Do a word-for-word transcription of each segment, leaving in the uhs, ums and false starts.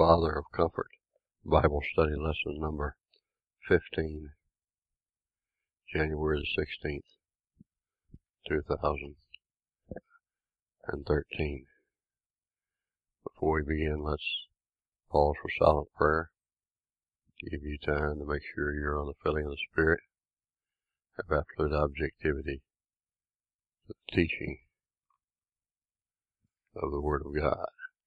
Father of Comfort, Bible Study Lesson number fifteen, January the sixteenth, two thousand thirteen. Before we begin, let's pause for silent prayer, give you time to make sure you're on the filling of the Spirit, have absolute objectivity to the teaching of the Word of God.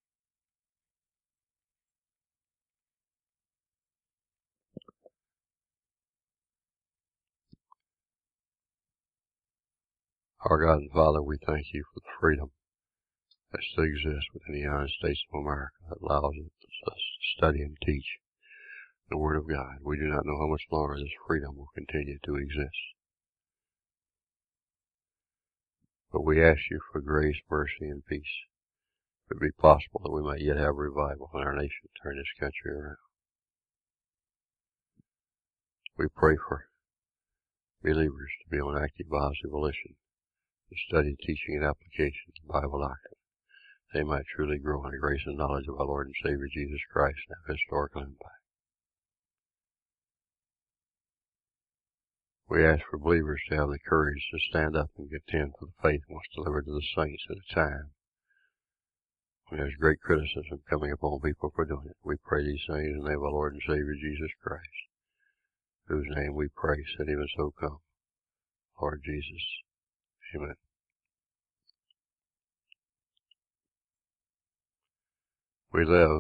Our God and Father, we thank you for the freedom that still exists within the United States of America that allows us to study and teach the Word of God. We do not know how much longer this freedom will continue to exist. But we ask you for grace, mercy, and peace. If it be possible that we might yet have revival in our nation, turn this country around. We pray for believers to be on active positive volition, to study, teaching, and application of the Bible doctrine. They might truly grow in the grace and knowledge of our Lord and Savior Jesus Christ and have historical impact. We ask for believers to have the courage to stand up and contend for the faith once delivered to the saints at a time when there's great criticism coming upon people for doing it. We pray these things in the name of our Lord and Savior Jesus Christ, whose name we pray, said even so come, Lord Jesus. Amen. We live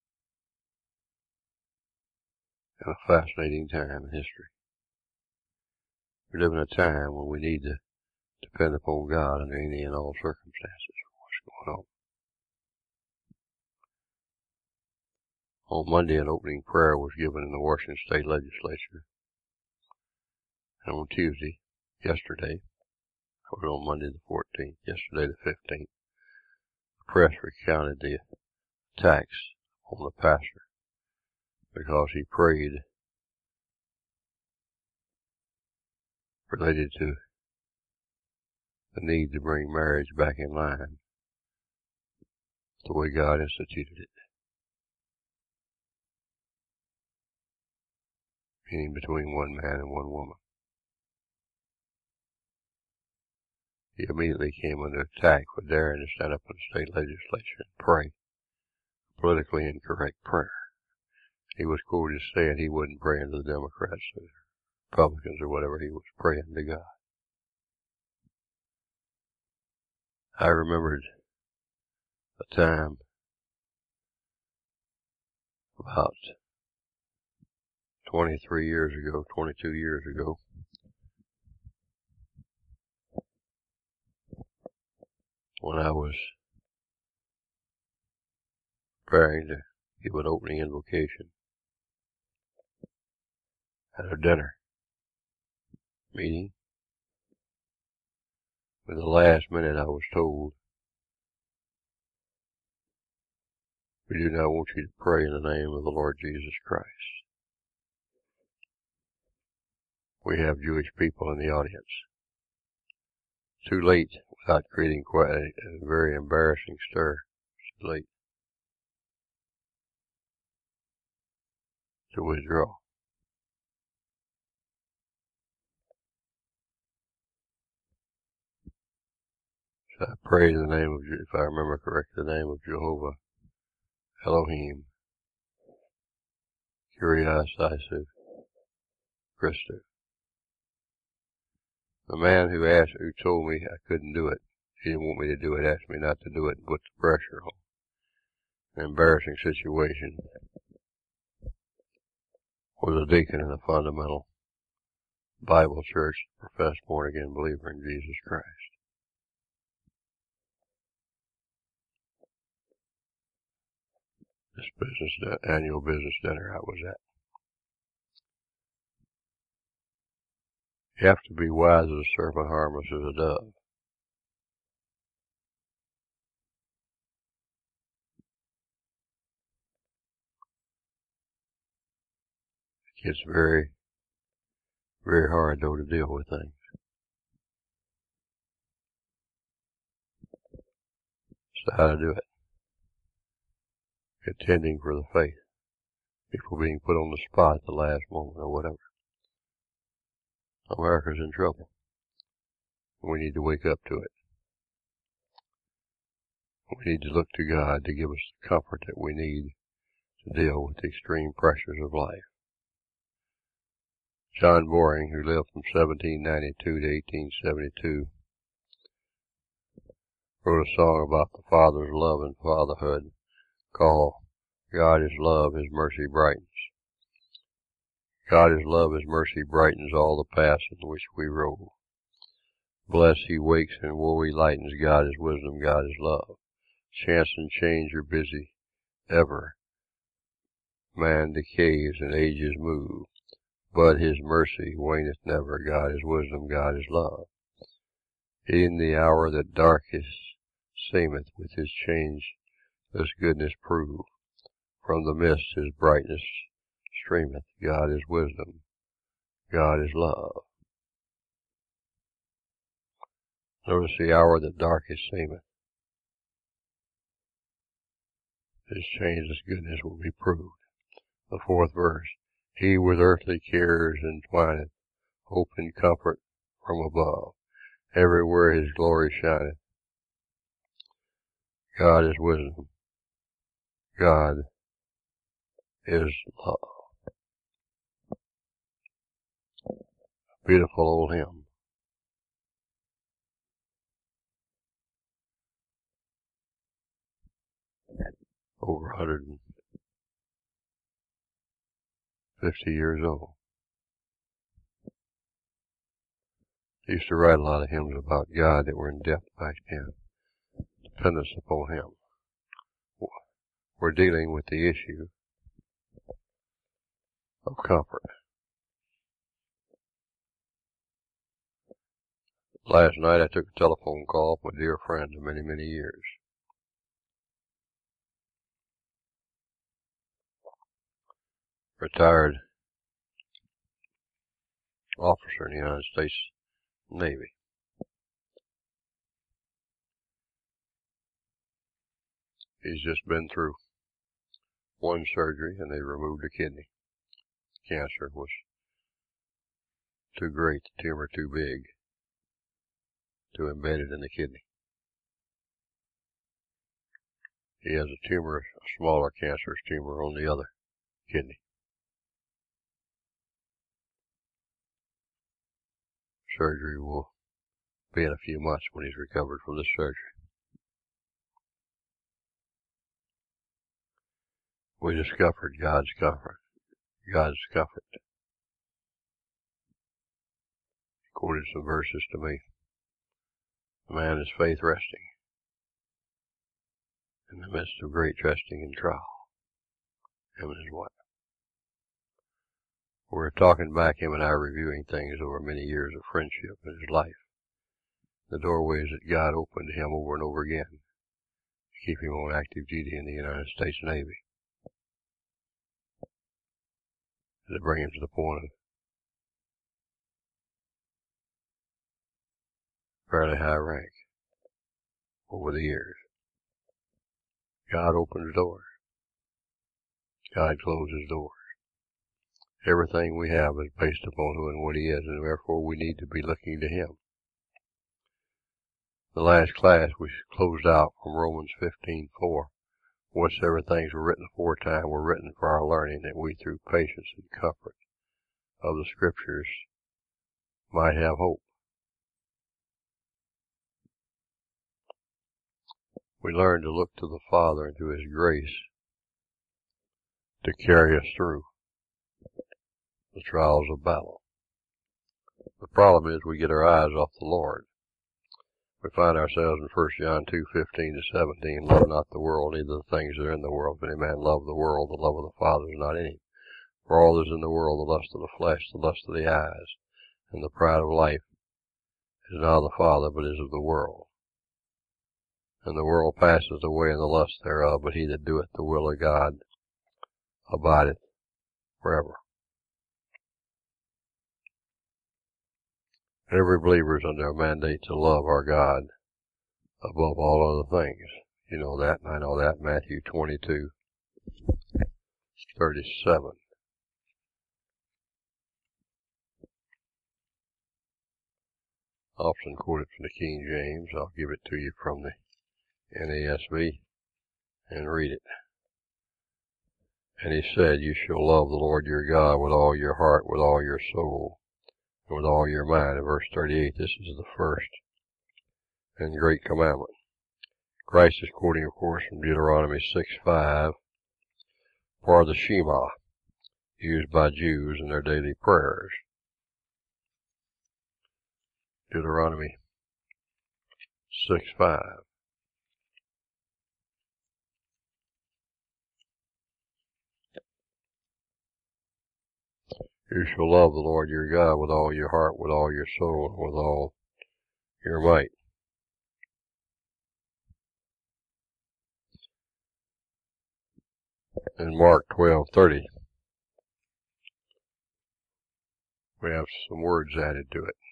in a fascinating time in history. We live in a time when we need to depend upon God under any and all circumstances for what's going on. On Monday, an opening prayer was given in the Washington State Legislature. And on Tuesday, yesterday, or on Monday the fourteenth, yesterday the fifteenth, the press recounted the attacks on the pastor because he prayed related to the need to bring marriage back in line the way God instituted it, meaning between one man and one woman. He immediately came under attack for daring to stand up in the state legislature and pray a politically incorrect prayer. He was quoted as saying he wouldn't pray into the Democrats or Republicans or whatever. He was praying to God. I remembered a time about twenty-three years ago, twenty-two years ago, when I was preparing to give an opening invocation at a dinner meeting. In the last minute I was told, we do not want you to pray in the name of the Lord Jesus Christ. We have Jewish people in the audience. Too late, without creating quite a, a very embarrassing stir. Too late to withdraw. So I prayed in the name of, if I remember correctly, the name of Jehovah, Elohim, Kyrios Isu, Christu. The man who asked, who told me I couldn't do it, he didn't want me to do it, asked me not to do it and put the pressure on. An embarrassing situation was a deacon in a fundamental Bible church, professed born-again believer in Jesus Christ. This business, annual business dinner I was at. You have to be wise as a serpent, harmless as a dove. It gets very, very hard, though, to deal with things. So how to do it? contending for the faith, people being put on the spot at the last moment or whatever. America's in trouble. We need to wake up to it. We need to look to God to give us the comfort that we need to deal with the extreme pressures of life. John Boring, who lived from seventeen ninety-two to eighteen seventy-two, wrote a song about the Father's love and fatherhood called God is Love, His Mercy Brightens. God is love, His mercy brightens all the paths in which we roll. Bless, He wakes and woe He lightens. God is wisdom, God is love. Chance and change are busy ever. Man decays and ages move, but His mercy waneth never. God is wisdom, God is love. In the hour that darkest seemeth, with His changeless goodness prove. From the mist His brightness streameth. God is wisdom, God is love. Notice the hour that darkest seemeth. His changeless goodness will be proved. The fourth verse. He with earthly cares entwineth, hope and comfort from above. Everywhere His glory shineth. God is wisdom. God is love. Beautiful old hymn. Over one hundred fifty years old. I used to write a lot of hymns about God that were in depth back then. Dependence upon Him. We're dealing with the issue of comfort. Last night I took a telephone call from a dear friend of many, many years. Retired officer in the United States Navy. He's just been through one surgery and they removed a kidney. Cancer was too great, the tumor too big to embed it in the kidney. He has a tumor, a smaller cancerous tumor on the other kidney. Surgery will be in a few months when he's recovered from this surgery. We discovered God's comfort. God's comfort. He quoted some verses to me. A man is faith resting in the midst of great testing and trial. Him and his wife. We're talking back, him and I, reviewing things over many years of friendship in his life. The doorways that God opened to him over and over again to keep him on active duty in the United States Navy. To bring him to the point of fairly high rank over the years. God opens doors. God closes doors. Everything we have is based upon who and what He is, and therefore we need to be looking to Him. The last class we closed out from Romans fifteen four. Whatsoever things were written aforetime were written for our learning, that we through patience and comfort of the Scriptures might have hope. We learn to look to the Father and to His grace to carry us through the trials of battle. The problem is we get our eyes off the Lord. We find ourselves in First John two fifteen to seventeen, love not the world, neither the things that are in the world. If any man love the world, the love of the Father is not in him. For all that is in the world, the lust of the flesh, the lust of the eyes, and the pride of life, is not of the Father, but is of the world. And the world passeth away in the lust thereof, but he that doeth the will of God abideth forever. Every believer is under a mandate to love our God above all other things. You know that, and I know that. Matthew twenty-two thirty-seven. Often quoted from the King James. I'll give it to you from the N A S B and read it. And he said, you shall love the Lord your God with all your heart, with all your soul, and with all your mind. In verse thirty-eight, this is the first and great commandment. Christ is quoting, of course, from Deuteronomy six five, for the Shema, used by Jews in their daily prayers. Deuteronomy six five. You shall love the Lord your God with all your heart, with all your soul, and with all your might. In Mark twelve thirty, we have some words added to it.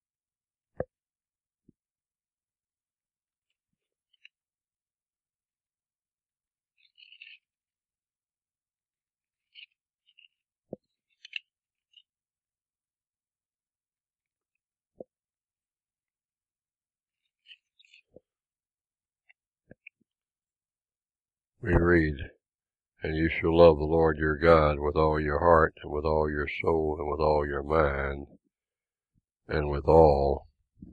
We read, and you shall love the Lord your God with all your heart, and with all your soul, and with all your mind, and with all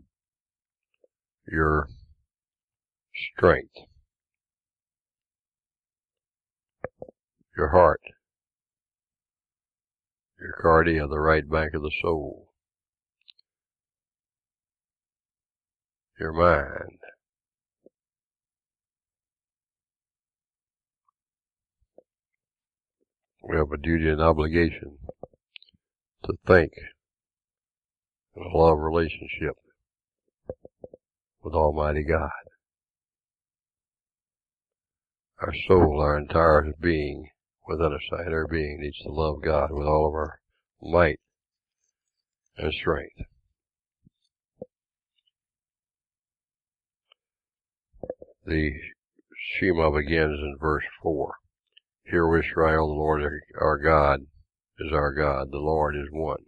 your strength. Your heart, your cardia, the right bank of the soul. Your mind. We have a duty and obligation to think in a love relationship with Almighty God. Our soul, our entire being within us, our inner being needs to love God with all of our might and strength. The Shema begins in verse four. Hear, O Israel, the Lord our God is our God. The Lord is one.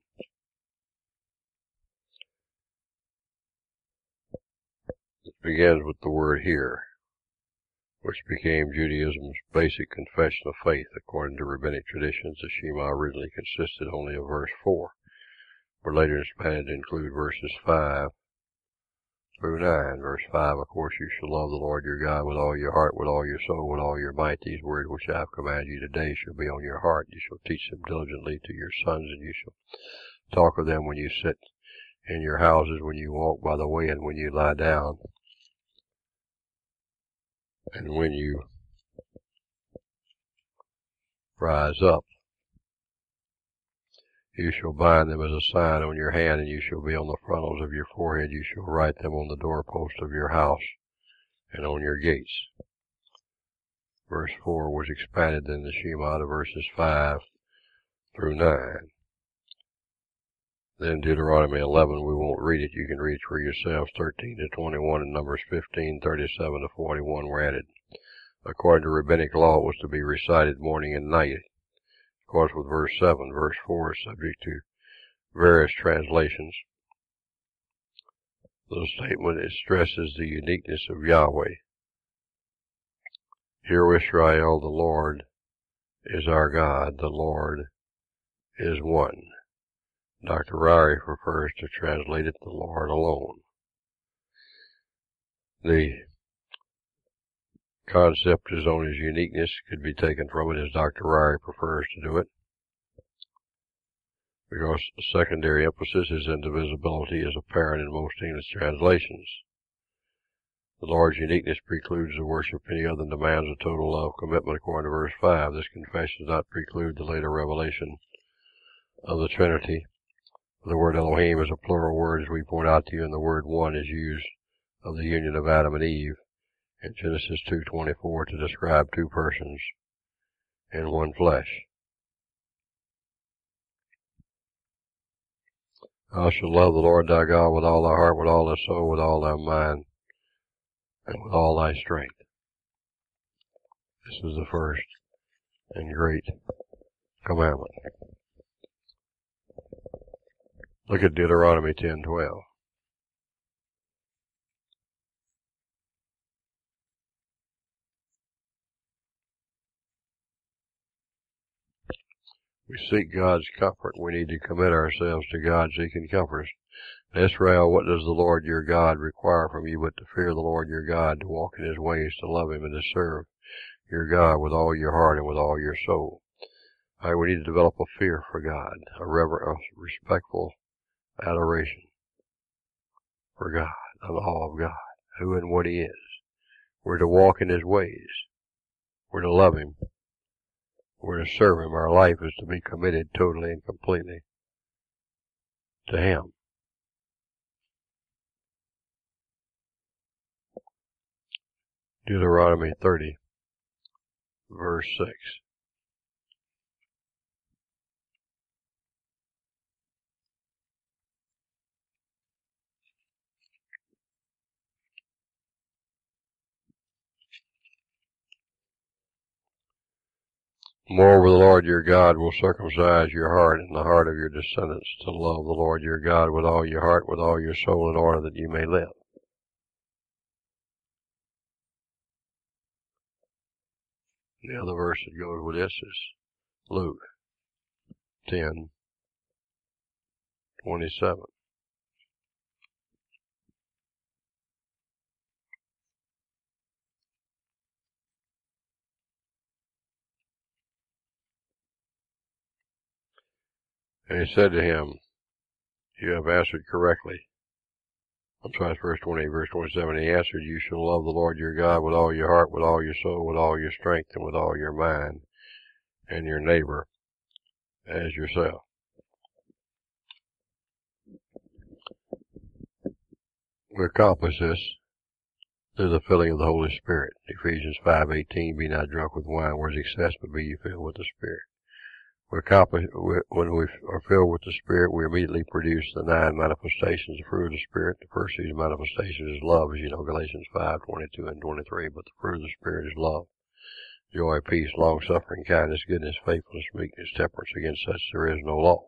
It begins with the word hear, which became Judaism's basic confession of faith. According to rabbinic traditions, the Shema originally consisted only of verse four, but later expanded to include verses five through nine. Verse five, of course, you shall love the Lord your God with all your heart, with all your soul, with all your might. These words which I have commanded you today shall be on your heart. You shall teach them diligently to your sons, and you shall talk of them when you sit in your houses, when you walk by the way, and when you lie down, and when you rise up. You shall bind them as a sign on your hand, and you shall be on the frontals of your forehead. You shall write them on the doorpost of your house and on your gates. Verse four was expanded in the Shema to verses five through nine. Then Deuteronomy eleven, we won't read it. You can read for yourselves. thirteen to twenty-one and Numbers fifteen, thirty-seven to forty-one were added. According to rabbinic law, it was to be recited morning and night. Of course, with verse seven, verse four is subject to various translations. The statement, it stresses the uniqueness of Yahweh. Hear, O Israel, the Lord is our God. The Lord is one. Doctor Ryrie prefers to translate it, the Lord alone. The concept as on his uniqueness could be taken from it as Doctor Ryrie prefers to do it, because the secondary emphasis, his indivisibility, is apparent in most English translations. The Lord's uniqueness precludes the worship of any other and demands a total love commitment according to verse five. This confession does not preclude the later revelation of the Trinity. The word Elohim is a plural word, as we point out to you, and the word one is used of the union of Adam and Eve in Genesis two twenty-four to describe two persons in one flesh. Thou shalt love the Lord thy God with all thy heart, with all thy soul, with all thy mind, and with all thy strength. This is the first and great commandment. Look at Deuteronomy ten twelve. We seek God's comfort. We need to commit ourselves to God so He can comfort us. Israel, what does the Lord your God require from you but to fear the Lord your God, to walk in His ways, to love Him, and to serve your God with all your heart and with all your soul? All right, we need to develop a fear for God, a reverent, a respectful adoration for God, an awe of God, who and what He is. We're to walk in His ways. We're to love Him. We're to serve Him. Our life is to be committed totally and completely to Him. Deuteronomy thirty, verse six. Moreover, the Lord your God will circumcise your heart and the heart of your descendants to love the Lord your God with all your heart, with all your soul, in order that you may live. The other verse that goes with this is Luke ten twenty-seven. And He said to him, you have answered correctly. I'm sorry, it's verse twenty, verse twenty-seven. He answered, you shall love the Lord your God with all your heart, with all your soul, with all your strength, and with all your mind, and your neighbor as yourself. We accomplish this through the filling of the Holy Spirit. Ephesians five eighteen, be not drunk with wine, where is excess, but be you filled with the Spirit. We accomplish, when we are filled with the Spirit, we immediately produce the nine manifestations of the fruit of the Spirit. The first of these manifestations is love, as you know, Galatians five twenty-two and twenty-three. But the fruit of the Spirit is love, joy, peace, long-suffering, kindness, goodness, faithfulness, meekness, temperance. Against such there is no law.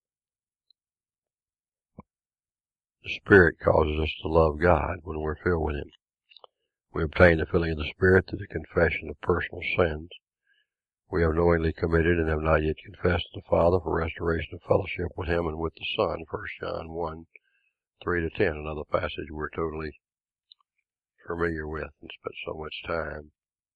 The Spirit causes us to love God when we're filled with Him. We obtain the filling of the Spirit through the confession of personal sins. We have knowingly committed and have not yet confessed to the Father for restoration of fellowship with Him and with the Son, First John one, three to ten, another passage we're totally familiar with and spent so much time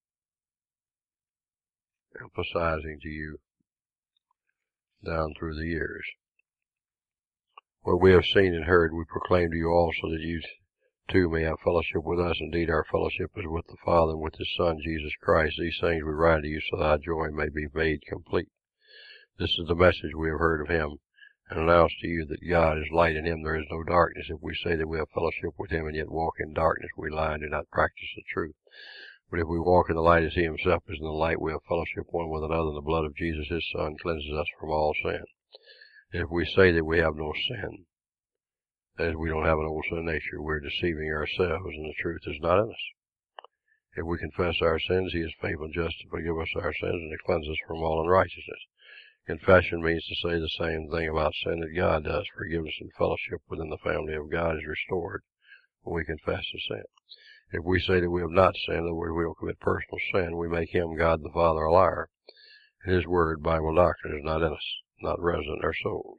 emphasizing to you down through the years. What we have seen and heard we proclaim to you also, that you too may have fellowship with us. Indeed, our fellowship is with the Father and with His Son, Jesus Christ. These things we write to you so that our joy may be made complete. This is the message we have heard of Him and announce to you, that God is light, in Him there is no darkness. If we say that we have fellowship with Him and yet walk in darkness, we lie and do not practice the truth. But if we walk in the light as He Himself is in the light, we have fellowship one with another, and the blood of Jesus His Son cleanses us from all sin. And if we say that we have no sin, that is, we don't have an old sin nature, we're deceiving ourselves, and the truth is not in us. If we confess our sins, He is faithful and just to forgive us our sins and to cleanse us from all unrighteousness. Confession means to say the same thing about sin that God does. Forgiveness and fellowship within the family of God is restored when we confess the sin. If we say that we have not sinned, in other words, we don't commit personal sin, we make Him, God the Father, a liar. And His word, Bible doctrine, is not in us, not resident in our souls.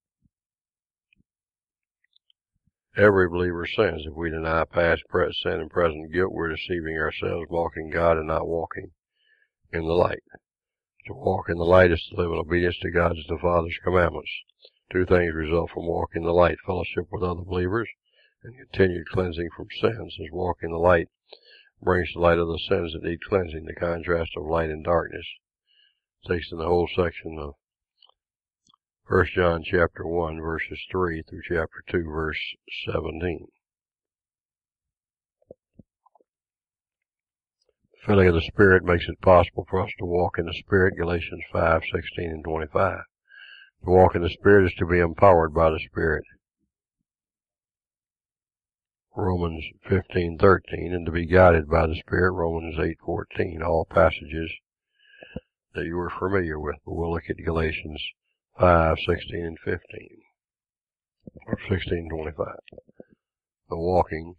Every believer sins. If we deny past, present sin, and present guilt, we're deceiving ourselves, mocking God, and not walking in the light. To walk in the light is to live in obedience to God's the Father's commandments. Two things result from walking in the light: fellowship with other believers and continued cleansing from sins. As walking in the light brings to light of the sins that need cleansing. The contrast of light and darkness takes in the whole section of First John chapter one, verses three through chapter two, verse seventeen. The filling of the Spirit makes it possible for us to walk in the Spirit, Galatians five, sixteen and twenty-five. To walk in the Spirit is to be empowered by the Spirit, Romans fifteen, thirteen, and to be guided by the Spirit, Romans eight, fourteen. All passages that you are familiar with, but we'll look at Galatians five, sixteen, and fifteen, or sixteen, twenty-five. The walking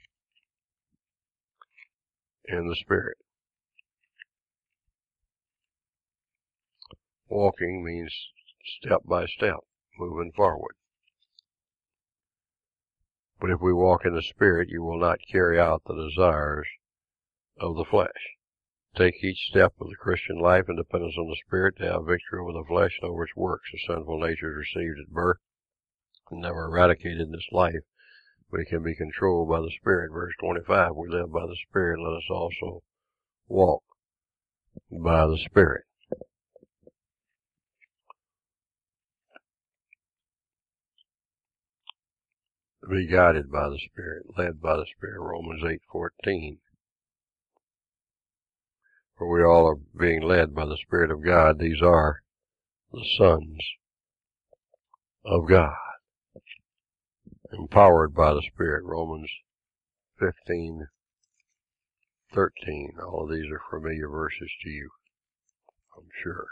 in the Spirit. Walking means step by step, moving forward. But if we walk in the Spirit, you will not carry out the desires of the flesh. Take each step of the Christian life in dependence on the Spirit to have victory over the flesh and over its works. The sinful nature is received at birth and never eradicated in this life, but it can be controlled by the Spirit. Verse twenty-five, we live by the Spirit, let us also walk by the Spirit. Be guided by the Spirit, led by the Spirit, Romans eight fourteen. For we all are being led by the Spirit of God. These are the sons of God. Empowered by the Spirit, Romans fifteen thirteen. All of these are familiar verses to you, I'm sure.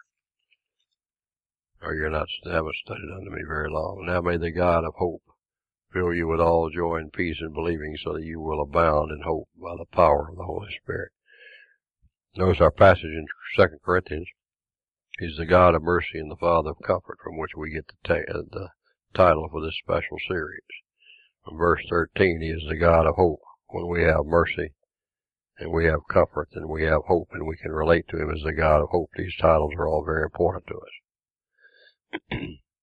Or you're not, haven't studied under me very long. Now may the God of hope fill you with all joy and peace in believing, so that you will abound in hope by the power of the Holy Spirit. Notice our passage in Second Corinthians. He's the God of mercy and the Father of comfort, from which we get the, uh, the title for this special series. From verse thirteen, He is the God of hope. When we have mercy and we have comfort and we have hope and we can relate to Him as the God of hope, these titles are all very important to us.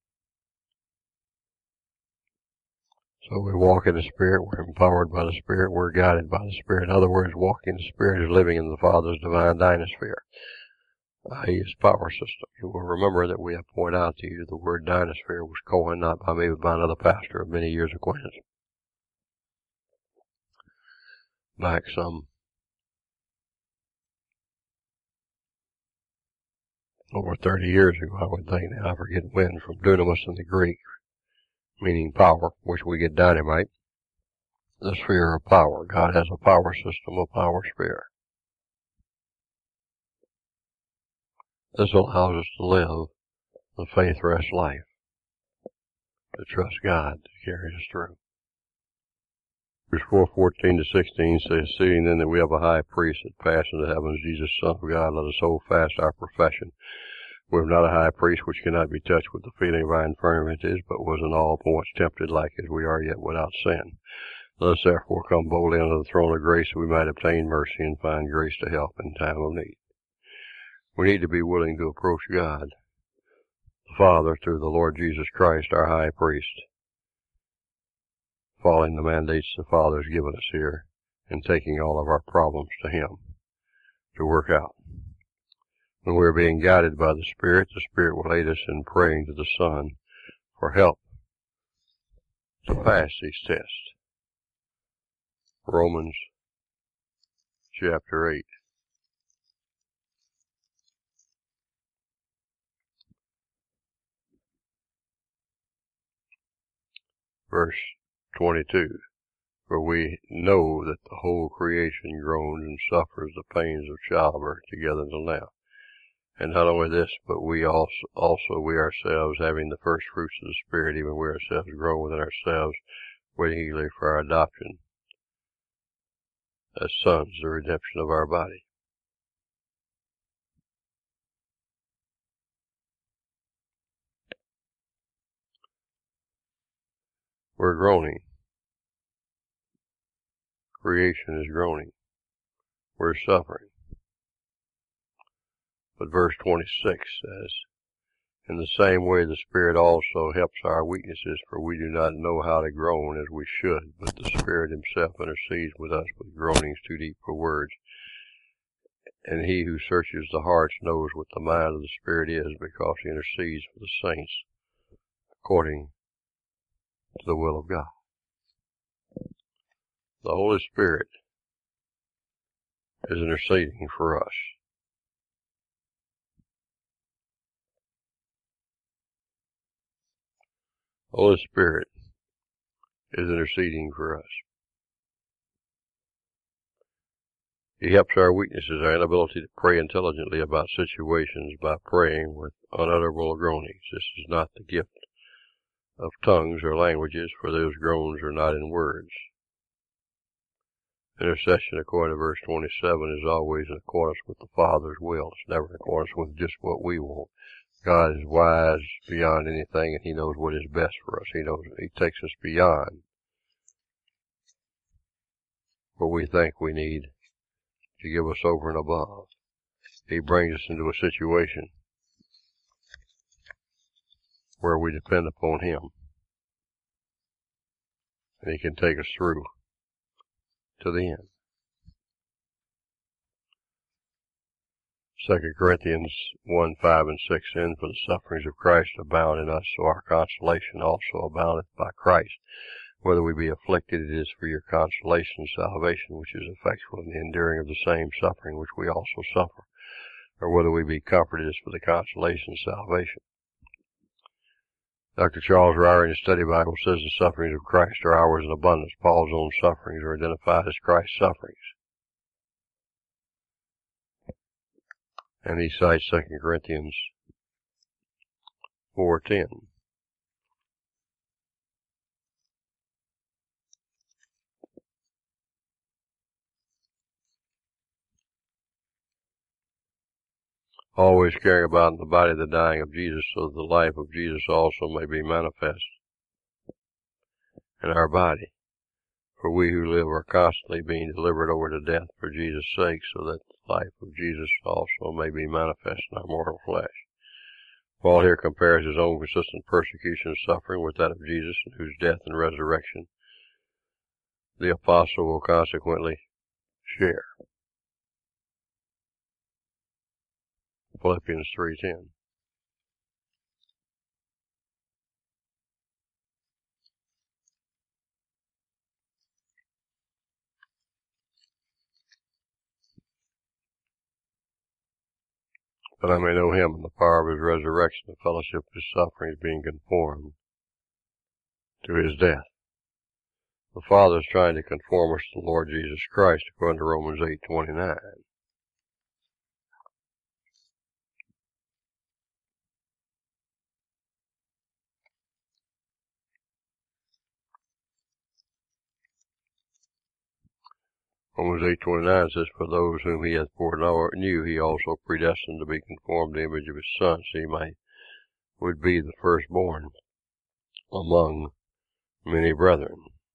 So we walk in the Spirit, we're empowered by the Spirit, we're guided by the Spirit. In other words, walking in the Spirit is living in the Father's divine dynasphere, that is, His power system. You will remember that we have pointed out to you the word dynasphere was coined not by me but by another pastor of many years' acquaintance. Back some over thirty years ago, I would think. Now I forget when, from dunamis in the Greek, meaning power, which we get dynamite. The sphere of power. God has a power system, a power sphere. This allows us to live the faith-rest life, to trust God to carry us through. Verse four fourteen to sixteen says, Seeing then that we have a high priest that passed into heavens, Jesus, Son of God, let us hold fast our profession. We have not a high priest which cannot be touched with the feeling of our infirmities, but was in all points tempted like as we are, yet without sin. Let us therefore come boldly unto the throne of grace, that we might obtain mercy and find grace to help in time of need. We need to be willing to approach God, the Father, through the Lord Jesus Christ, our high priest, following the mandates the Father has given us here, and taking all of our problems to Him to work out. When we are being guided by the Spirit, the Spirit will aid us in praying to the Son for help to pass these tests. Romans chapter eight. Verse twenty-two. For we know that the whole creation groans and suffers the pains of childbirth together until now. And not only this, but we also, also we ourselves, having the first fruits of the Spirit, even we ourselves grow within ourselves, waiting eagerly for our adoption as sons, the redemption of our body. We're groaning. Creation is groaning. We're suffering. But verse twenty-six says, In the same way the Spirit also helps our weaknesses, for we do not know how to groan as we should, but the Spirit Himself intercedes with us with groanings too deep for words. And He who searches the hearts knows what the mind of the Spirit is, because He intercedes for the saints according to the will of God. The Holy Spirit is interceding for us. The Holy Spirit is interceding for us. He helps our weaknesses, our inability to pray intelligently about situations by praying with unutterable groanings. This is not the gift of tongues or languages, for those groans are not in words. Intercession, according to verse twenty-seven, is always in accordance with the Father's will. It's never in accordance with just what we want. God is wise beyond anything, and He knows what is best for us. He knows He takes us beyond what we think we need to give us over and above. He brings us into a situation where we depend upon Him, and He can take us through to the end. Second Corinthians one, five, and six ends, for the sufferings of Christ abound in us, so our consolation also aboundeth by Christ. Whether we be afflicted, it is for your consolation and salvation, which is effectual in the enduring of the same suffering which we also suffer. Or whether we be comforted, it is for the consolation and salvation. Doctor Charles Ryrie in his study Bible says the sufferings of Christ are ours in abundance. Paul's own sufferings are identified as Christ's sufferings. And he cites Second Corinthians four ten. Always carrying about in the body the dying of Jesus, so that the life of Jesus also may be manifest in our body. For we who live are constantly being delivered over to death for Jesus' sake, so that the life of Jesus also may be manifest in our mortal flesh. Paul here compares his own consistent persecution and suffering with that of Jesus, in whose death and resurrection the apostle will consequently share. Philippians three ten. That I may know Him and the power of His resurrection, the fellowship of His sufferings, being conformed to His death. The Father is trying to conform us to the Lord Jesus Christ, according to Romans eight twenty-nine. Romans eight twenty-nine says, for those whom He hath foreknew, He also predestined to be conformed to the image of His Son, so He might would be the firstborn among many brethren.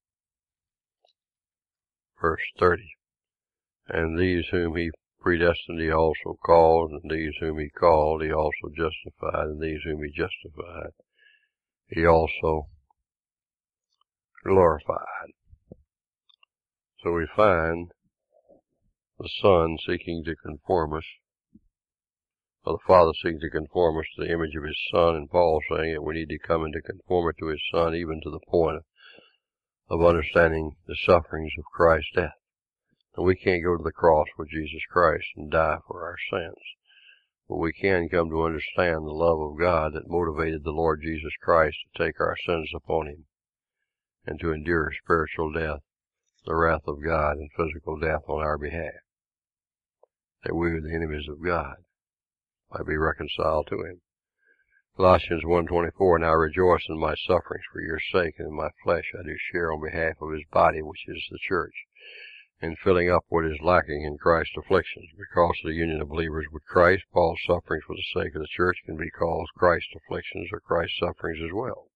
Verse thirty. And these whom He predestined, He also called, and these whom He called, He also justified, and these whom He justified, He also glorified. So we find the Son seeking to conform us, or the Father seeking to conform us to the image of His Son, and Paul saying that we need to come into conformity to His Son, even to the point of understanding the sufferings of Christ's death. And we can't go to the cross with Jesus Christ and die for our sins, but we can come to understand the love of God that motivated the Lord Jesus Christ to take our sins upon Him and to endure spiritual death, the wrath of God, and physical death on our behalf, that we, the enemies of God, might be reconciled to Him. Colossians one twenty-four, now rejoice in my sufferings for your sake, and in my flesh I do share on behalf of His body, which is the church, in filling up what is lacking in Christ's afflictions. Because of the union of believers with Christ, Paul's sufferings for the sake of the church can be called Christ's afflictions or Christ's sufferings as well.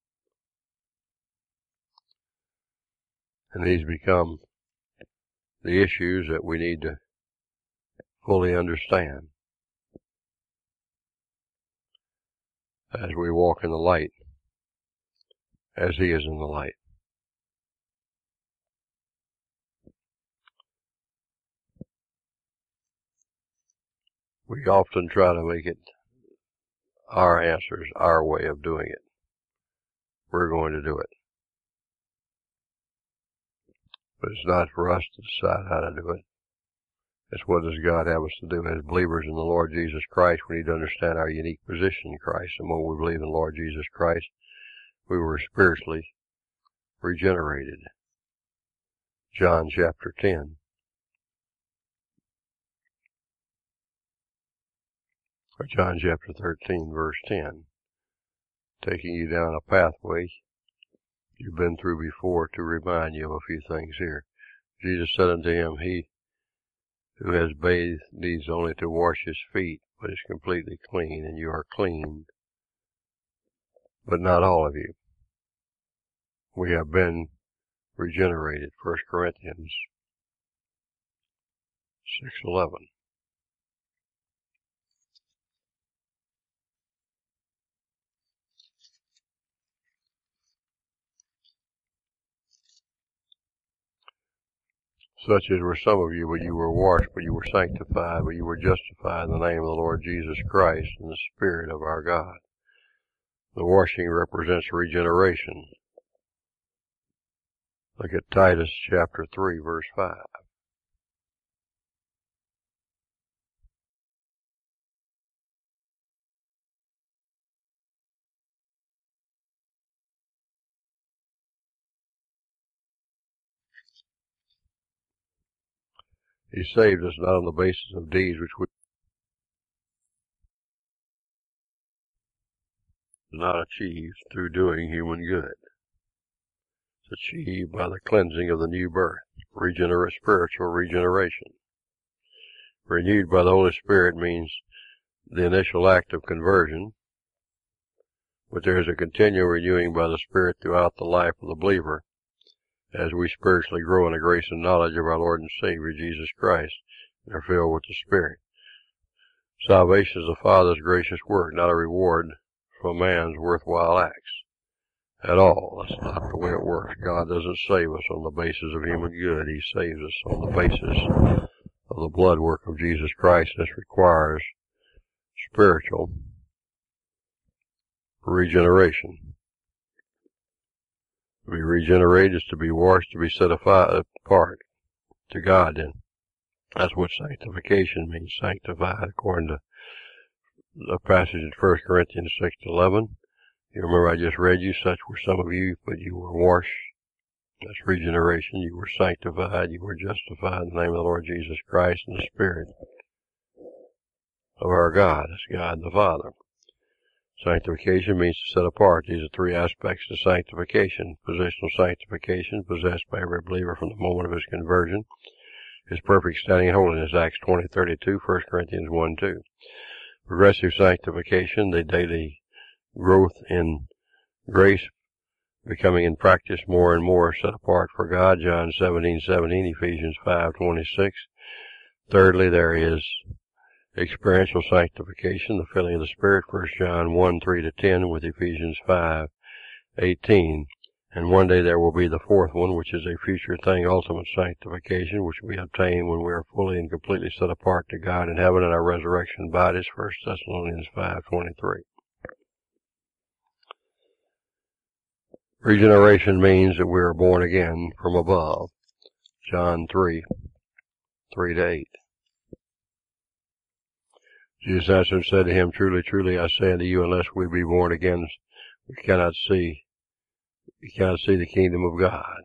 And these become the issues that we need to fully understand as we walk in the light, as He is in the light. We often try to make it our answers, our way of doing it. We're going to do it. But it's not for us to decide how to do it. It's what does God have us to do. As believers in the Lord Jesus Christ, we need to understand our unique position in Christ. And when we believe in the Lord Jesus Christ, we were spiritually regenerated. John chapter ten. or John chapter thirteen, verse ten, taking you down a pathway you've been through before to remind you of a few things here. Jesus said unto him, He who has bathed needs only to wash his feet, but is completely clean, and you are clean, but not all of you. We have been regenerated, First Corinthians six eleven. Such as were some of you, but you were washed, but you were sanctified, but you were justified in the name of the Lord Jesus Christ and the Spirit of our God. The washing represents regeneration. Look at Titus chapter three, verse five. He saved us not on the basis of deeds which we did not achieve through doing human good. It's achieved by the cleansing of the new birth, regenerate spiritual regeneration. Renewed by the Holy Spirit means the initial act of conversion, but there is a continual renewing by the Spirit throughout the life of the believer as we spiritually grow in the grace and knowledge of our Lord and Savior Jesus Christ and are filled with the Spirit. Salvation is the Father's gracious work, not a reward for man's worthwhile acts. At all. That's not the way it works. God doesn't save us on the basis of human good. He saves us on the basis of the blood work of Jesus Christ. This requires spiritual regeneration. To be regenerated is to be washed, to be set apart to God. And that's what sanctification means, sanctified, according to the passage in First Corinthians six eleven. You remember I just read you, such were some of you, but you were washed. That's regeneration. You were sanctified, you were justified in the name of the Lord Jesus Christ and the Spirit of our God. That's God the Father. Sanctification means to set apart. These are three aspects of sanctification. Positional sanctification, possessed by every believer from the moment of his conversion, is perfect standing in holiness, Acts twenty thirty-two, First Corinthians one two. Progressive sanctification, the daily growth in grace, becoming in practice more and more set apart for God, John seventeen seventeen, Ephesians five twenty-six. Thirdly, there is experiential sanctification, the filling of the Spirit, First John one three to ten, with Ephesians five eighteen. And one day there will be the fourth one, which is a future thing, ultimate sanctification, which we obtain when we are fully and completely set apart to God in heaven in our resurrection bodies, First Thessalonians five twenty-three. Regeneration means that we are born again from above, John three three to eight. Jesus answered and said to him, Truly, truly, I say unto you, unless we be born again, we cannot see, we cannot see the kingdom of God.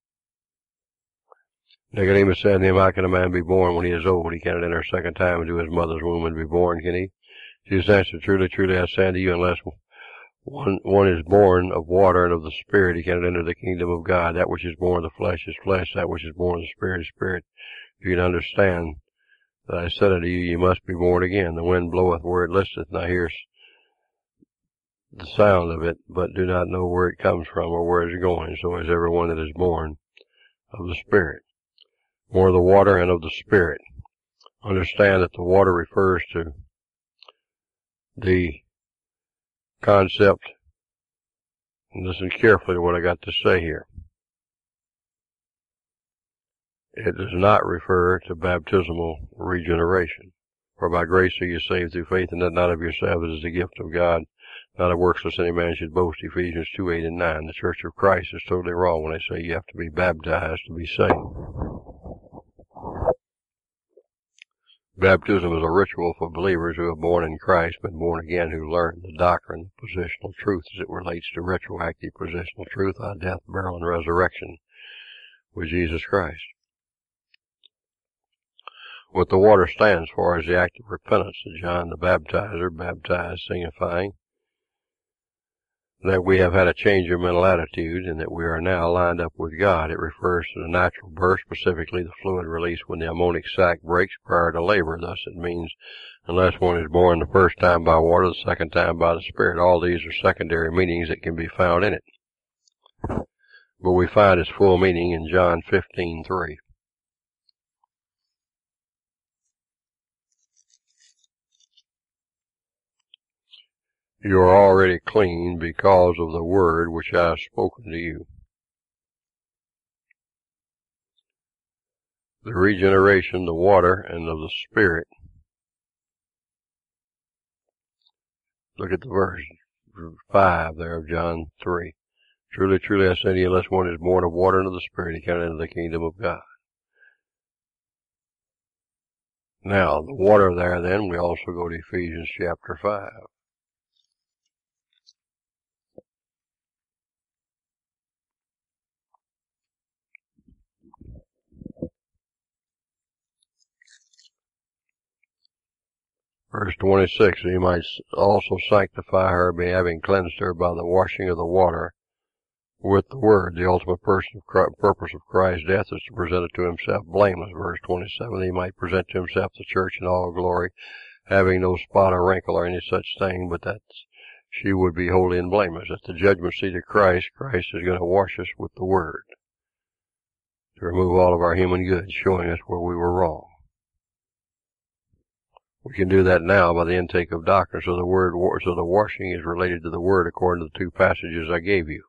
Nicodemus said to him, How can a man be born when he is old? He cannot enter a second time into his mother's womb and be born, can he? Jesus answered, Truly, truly, I say unto you, unless one, one is born of water and of the Spirit, he cannot enter the kingdom of God. That which is born of the flesh is flesh, that which is born of the Spirit is spirit. You can understand that I said unto you, you must be born again. The wind bloweth where it listeth, and I hear the sound of it, but do not know where it comes from or where it is going. So is everyone that is born of the Spirit. More of the water and of the Spirit. Understand that the water refers to the concept, and listen carefully to what I got to say here. It does not refer to baptismal regeneration. For by grace are you saved through faith, and that not of yourselves, it is the gift of God, not of works, lest any man should boast. Ephesians two eight and nine. The Church of Christ is totally wrong when they say you have to be baptized to be saved. Baptism is a ritual for believers who are born in Christ, been born again, who learn the doctrine of positional truth as it relates to retroactive positional truth on death, burial, and resurrection with Jesus Christ. What the water stands for is the act of repentance that John the Baptizer baptized, signifying that we have had a change of mental attitude and that we are now lined up with God. It refers to the natural birth, specifically the fluid release when the ammonic sac breaks prior to labor. Thus it means unless one is born the first time by water, the second time by the Spirit. All these are secondary meanings that can be found in it. But we find its full meaning in John fifteen three. You are already clean because of the word which I have spoken to you. The regeneration, the water, and of the Spirit. Look at the verse five there of John three. Truly, truly, I say to you, unless one is born of water and of the Spirit, he cannot enter the kingdom of God. Now, the water there, then, we also go to Ephesians chapter five. Verse twenty-six, he might also sanctify her, by having cleansed her by the washing of the water with the word. The ultimate person of Christ, purpose of Christ's death is to present it to himself blameless. Verse twenty-seven, he might present to himself the church in all glory, having no spot or wrinkle or any such thing, but that she would be holy and blameless. At the judgment seat of Christ, Christ is going to wash us with the word to remove all of our human goods, showing us where we were wrong. We can do that now by the intake of doctrine. So the word, so the washing is related to the word according to the two passages I gave you.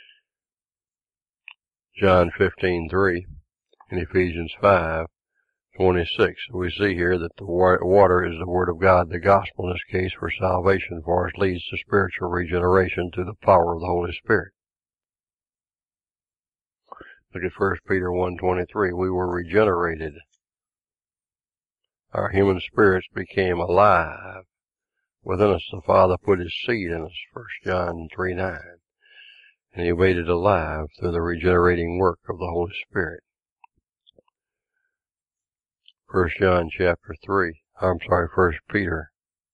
John fifteen three and Ephesians five twenty-six. We see here that the water is the word of God, the gospel in this case for salvation, for us leads to spiritual regeneration through the power of the Holy Spirit. Look at First Peter one twenty-three. We were regenerated. Our human spirits became alive within us. The Father put his seed in us, First John three nine. And he made it alive through the regenerating work of the Holy Spirit. First John chapter three, I'm sorry, First Peter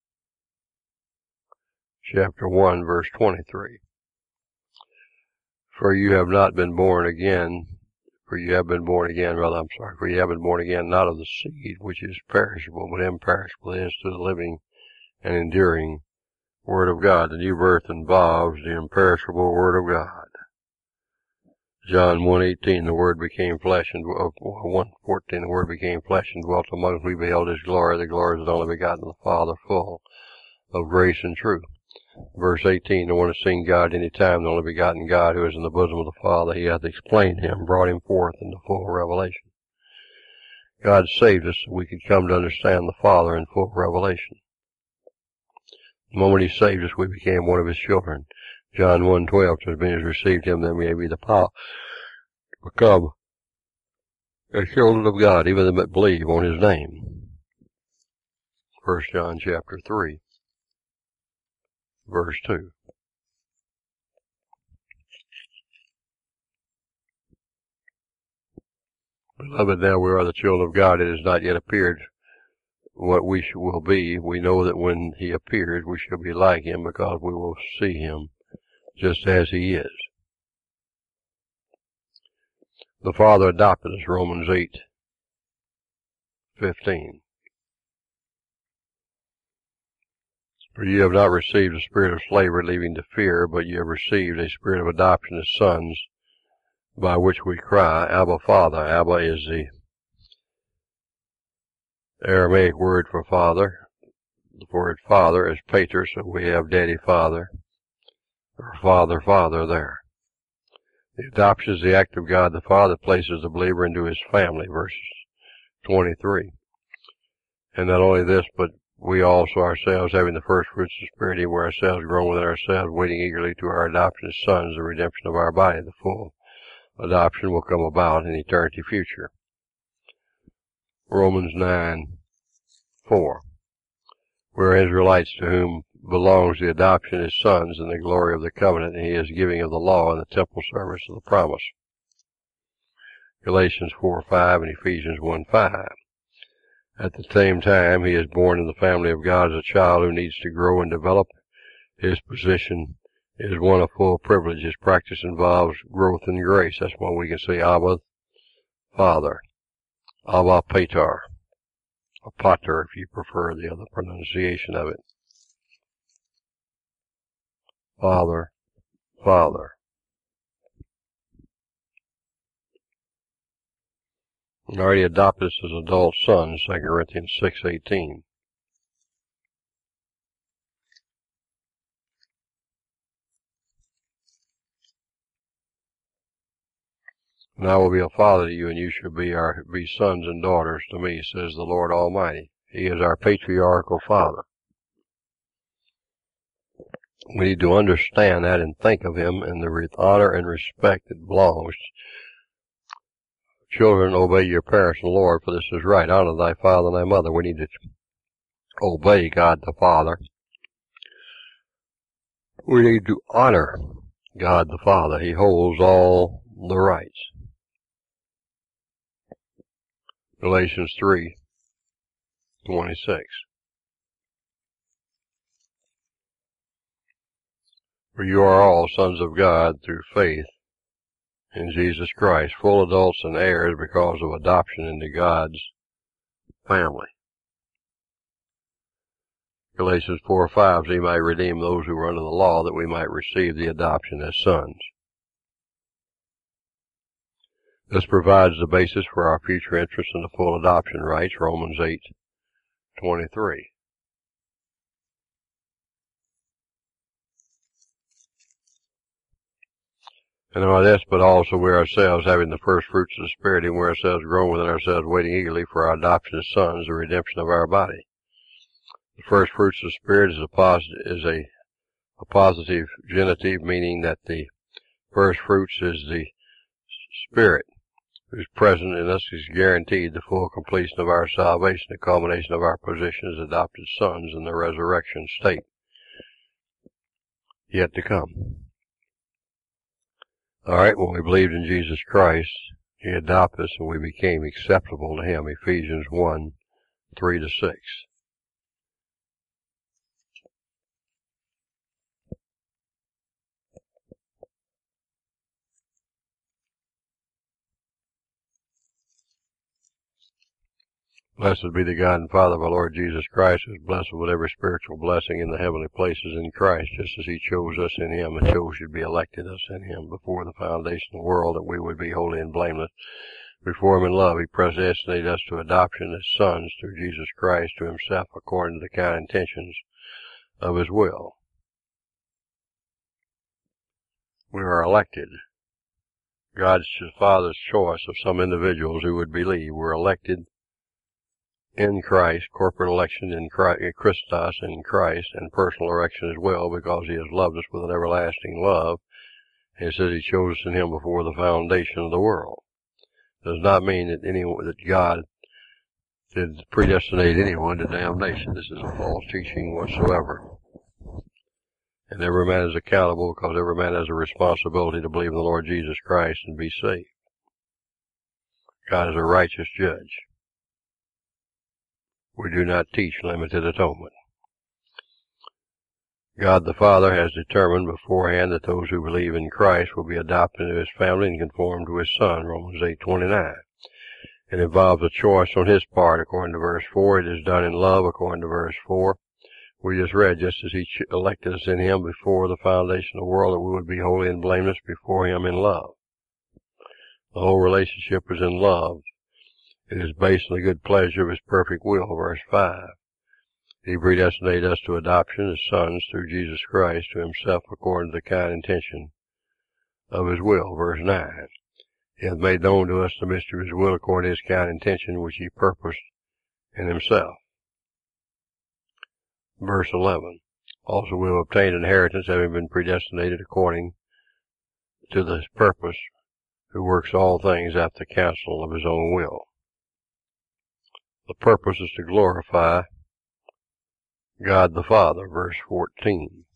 chapter one verse twenty-three. For you have not been born again, for you have been born again, rather, I'm sorry, for you have been born again, not of the seed which is perishable, but imperishable is through the living and enduring Word of God. The new birth involves the imperishable Word of God. John one eighteen, the Word became flesh and dwelt, one fourteen, the Word became flesh and dwelt among us. We beheld his glory, the glory of the only begotten of the Father, full of grace and truth. Verse eighteen, no one has seen God any time, the only begotten God who is in the bosom of the Father. He hath explained him, brought him forth into full revelation. God saved us so we could come to understand the Father in full revelation. The moment he saved us, we became one of his children. John one twelve, to as many as received him, then we may be the power to become the children of God, even them that believe on his name. First John chapter three, verse two. Beloved, now we are the children of God. It has not yet appeared what we will be. We know that when he appears, we shall be like him, because we will see him just as he is. The Father adopted us, Romans eight fifteen. For you have not received a spirit of slavery leading to fear, but you have received a spirit of adoption as sons, by which we cry, Abba, Father. Abba is the Aramaic word for father. The word father is pater, so we have daddy, father, or father, father there. The adoption is the act of God the Father places the believer into his family, verses twenty-three. And not only this, but we also ourselves, having the first fruits of the Spirit, even where ourselves grown within ourselves, waiting eagerly to our adoption as sons, the redemption of our body. The full adoption will come about in eternity future. Romans nine four. We are Israelites, to whom belongs the adoption as sons and the glory of the covenant, and he is giving of the law and the temple service of the promise. Galatians four five and Ephesians one five. At the same time, he is born in the family of God as a child who needs to grow and develop. His position is one of full privilege. His practice involves growth in grace. That's why we can say Abba, Father, Abba Pater, or Pater if you prefer the other pronunciation of it. Father, Father. He already adopted us as adult sons, Second Corinthians six eighteen. And I will be a father to you, and you shall be our be sons and daughters to me, says the Lord Almighty. He is our patriarchal father. We need to understand that and think of him in the honor and respect that belongs. Children, obey your parents in the Lord, for this is right. Honor thy father and thy mother. We need to obey God the Father. We need to honor God the Father. He holds all the rights. Galatians three twenty-six. For you are all sons of God through faith in Jesus Christ, full adults and heirs because of adoption into God's family. Galatians four five, so he might redeem those who were under the law, that we might receive the adoption as sons. This provides the basis for our future interest in the full adoption rights, Romans eight twenty-three. And not this, but also we ourselves, having the first fruits of the Spirit, and we ourselves grown within ourselves, waiting eagerly for our adoption as sons, the redemption of our body. The first fruits of the Spirit is a positive, is a, a positive genitive, meaning that the first fruits is the Spirit who's present in us, is guaranteed the full completion of our salvation, the culmination of our position as adopted sons in the resurrection state yet to come. All right, when we believed in Jesus Christ, he adopted us and we became acceptable to him, Ephesians one three to six. Blessed be the God and Father of our Lord Jesus Christ, who is blessed with every spiritual blessing in the heavenly places in Christ, just as he chose us in him, and chose to be elected us in him before the foundation of the world, that we would be holy and blameless before him in love. He predestinated us to adoption as sons through Jesus Christ to himself, according to the kind intentions of his will. We are elected. God's Father's choice of some individuals who would believe were elected in Christ, corporate election in Christ, Christos in Christ, and personal election as well, because he has loved us with an everlasting love. And it says he chose us in him before the foundation of the world. It does not mean that anyone, that God did predestinate anyone to damnation. This is a false teaching whatsoever. And every man is accountable, because every man has a responsibility to believe in the Lord Jesus Christ and be saved. God is a righteous judge. We do not teach limited atonement. God the Father has determined beforehand that those who believe in Christ will be adopted into his family and conformed to his Son, Romans eight twenty-nine. It involves a choice on his part, according to verse four. It is done in love, according to verse four. We just read, just as he elected us in him before the foundation of the world, that we would be holy and blameless before him in love. The whole relationship is in love. It is based on the good pleasure of his perfect will, verse five. He predestinated us to adoption as sons through Jesus Christ to himself according to the kind intention of his will, verse nine. He hath made known to us the mystery of his will according to his kind intention which he purposed in himself. Verse eleven. Also we have obtained inheritance, having been predestinated according to this purpose, who works all things after the counsel of his own will. The purpose is to glorify God the Father, verse fourteen,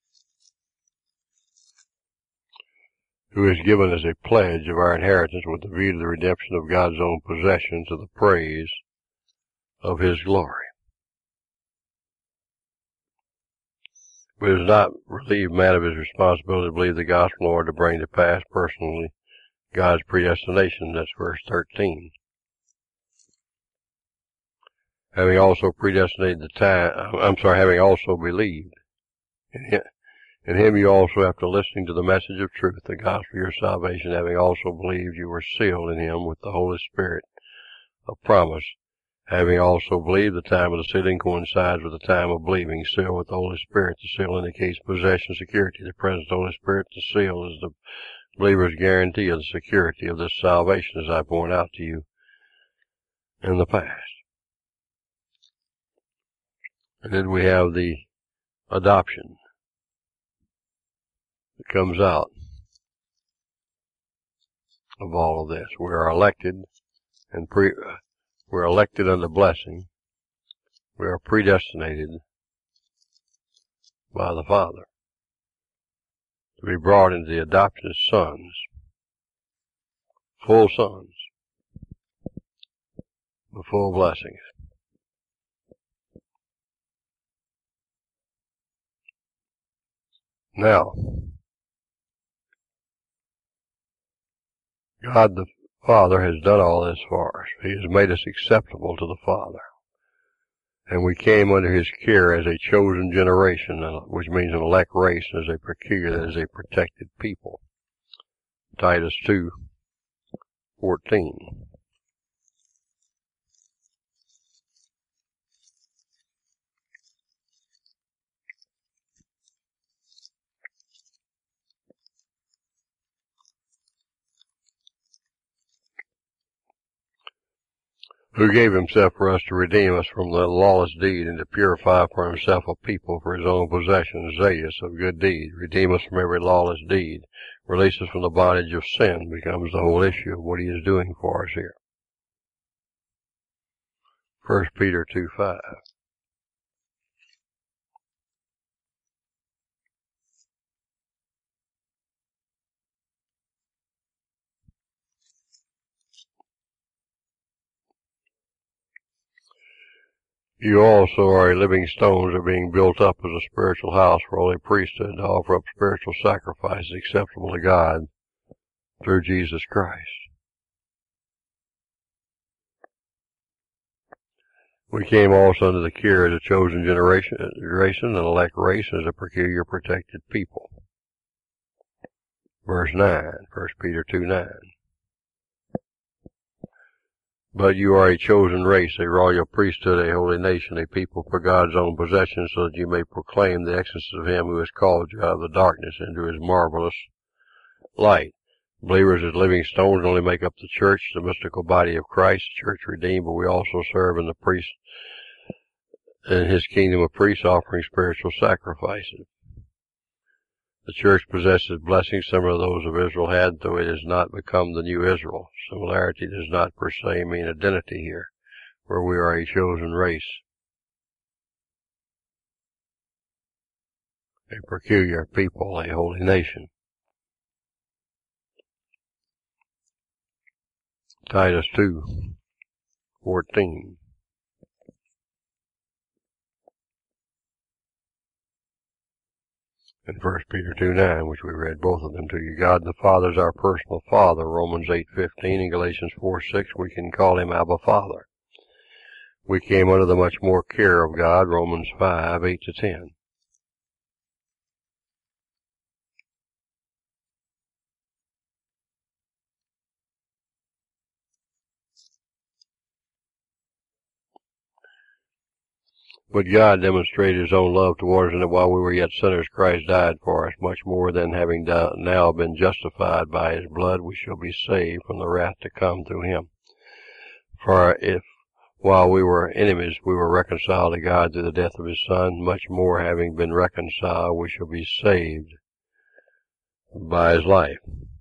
who is given as a pledge of our inheritance with the view to the redemption of God's own possession, to the praise of his glory. But it does not relieve man of his responsibility to believe the gospel or to bring to pass personally God's predestination. That's verse thirteen. Having also predestinated the time, I'm sorry, having also believed in him, in him you also, after listening to the message of truth, the gospel of your salvation, having also believed, you were sealed in him with the Holy Spirit of promise. Having also believed, the time of the sealing coincides with the time of believing. Sealed with the Holy Spirit. The seal indicates possession, security. The presence of the Holy Spirit, the seal, is the believer's guarantee of the security of this salvation, as I pointed out to you in the past. And then we have the adoption that comes out of all of this. We are elected and pre, we're elected unto blessing. We are predestinated by the Father to be brought into the adoption as sons, full sons, with full blessings. Now, God the Father has done all this for us. He has made us acceptable to the Father. And we came under his care as a chosen generation, which means an elect race, as a peculiar, that is a protected people. Titus two fourteen. Who gave himself for us to redeem us from the lawless deed and to purify for himself a people for his own possession, zealous of good deeds. Redeem us from every lawless deed. Release us from the bondage of sin becomes the whole issue of what he is doing for us here. First Peter two five. You also are living stones, are being built up as a spiritual house for holy priesthood to offer up spiritual sacrifices acceptable to God through Jesus Christ. We came also under the care of the chosen generation, generation and elect race as a peculiar protected people. Verse nine, First Peter two nine. But you are a chosen race, a royal priesthood, a holy nation, a people for God's own possession, so that you may proclaim the excellences of him who has called you out of the darkness into his marvelous light. Believers as living stones only make up the church, the mystical body of Christ, the church redeemed, but we also serve in the priest, in his kingdom of priests, offering spiritual sacrifices. The church possesses blessings similar to those of Israel had, though it has not become the new Israel. Similarity does not per se mean identity here, where we are a chosen race, a peculiar people, a holy nation. Titus two fourteen. And First Peter two nine, which we read both of them to you. God the Father is our personal Father, Romans eight fifteen, and Galatians four six, we can call him Abba Father. We came under the much more care of God, Romans five eight to ten. But God demonstrated his own love towards us, and that while we were yet sinners, Christ died for us. Much more than having now been justified by his blood, we shall be saved from the wrath to come through him. For if, while we were enemies, we were reconciled to God through the death of his Son, much more, having been reconciled, we shall be saved by his life.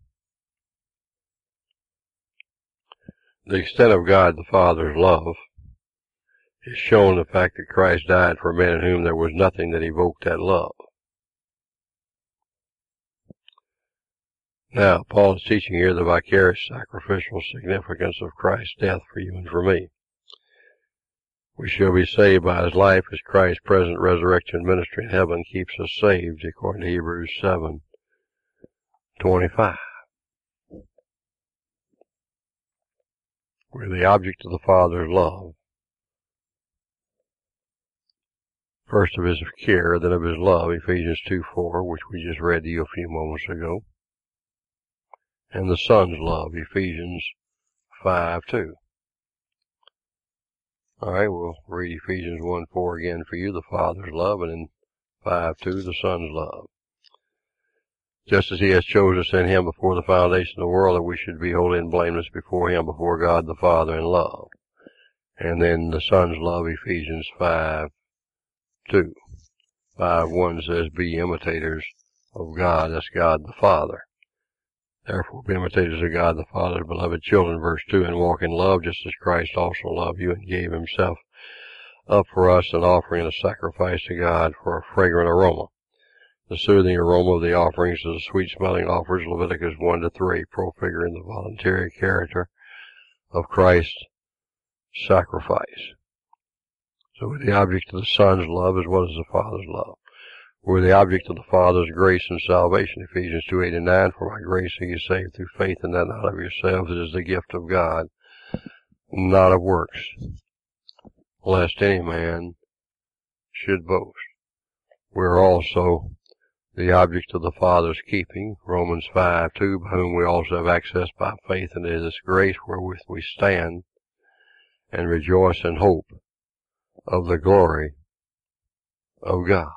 The extent of God the Father's love is shown in the fact that Christ died for men in whom there was nothing that evoked that love. Now, Paul is teaching here the vicarious sacrificial significance of Christ's death for you and for me. We shall be saved by his life as Christ's present resurrection ministry in heaven keeps us saved, according to Hebrews seven twenty-five. We're the object of the Father's love. First of his care, then of his love, Ephesians two four, which we just read to you a few moments ago. And the Son's love, Ephesians five two. All right, we'll read Ephesians one four again for you, the Father's love, and in five two, the Son's love. Just as he has chosen us in him before the foundation of the world, that we should be holy and blameless before him, before God the Father in love. And then the Son's love, Ephesians five two. five one says, be imitators of God, that's God the Father. Therefore, be imitators of God the Father, beloved children, verse two, and walk in love, just as Christ also loved you and gave himself up for us, an offering and a sacrifice to God for a fragrant aroma. The soothing aroma of the offerings is the sweet-smelling offers, Leviticus one to three, prefiguring the voluntary character of Christ's sacrifice. So we're the object of the Son's love as well as the Father's love. We're the object of the Father's grace and salvation, Ephesians two eight and nine, for by grace are you saved through faith, and that not of yourselves, it is the gift of God, not of works, lest any man should boast. We're also the object of the Father's keeping, Romans five two, by whom we also have access by faith into this grace wherewith we stand and rejoice in hope of the glory of God.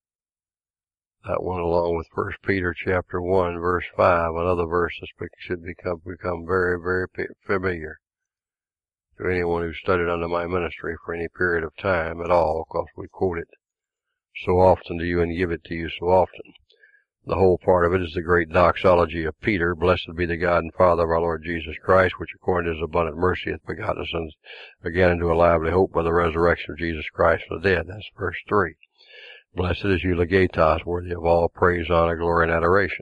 That one, along with First Peter chapter one, verse five, another verse that should become, become very, very familiar to anyone who studied under my ministry for any period of time at all, because we quote it so often to you and give it to you so often. The whole part of it is the great doxology of Peter. Blessed be the God and Father of our Lord Jesus Christ, which according to his abundant mercy hath begotten us again into a lively hope by the resurrection of Jesus Christ from the dead. That's verse three. Blessed is eulogetos, worthy of all praise, honor, glory, and adoration.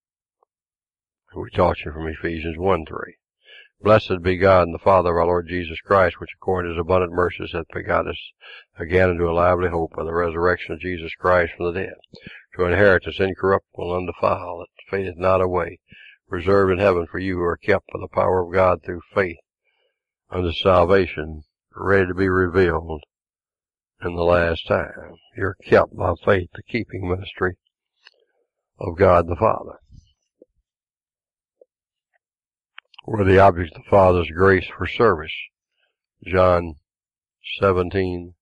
We taught you from Ephesians one three. Blessed be God and the Father of our Lord Jesus Christ, which according to his abundant mercies hath begotten us again into a lively hope by the resurrection of Jesus Christ from the dead, to an inheritance incorruptible and undefiled, that fadeth not away, reserved in heaven for you who are kept by the power of God through faith unto salvation, ready to be revealed in the last time. You're kept by faith, the keeping ministry of God the Father. We're the object of the Father's grace for service. John seventeen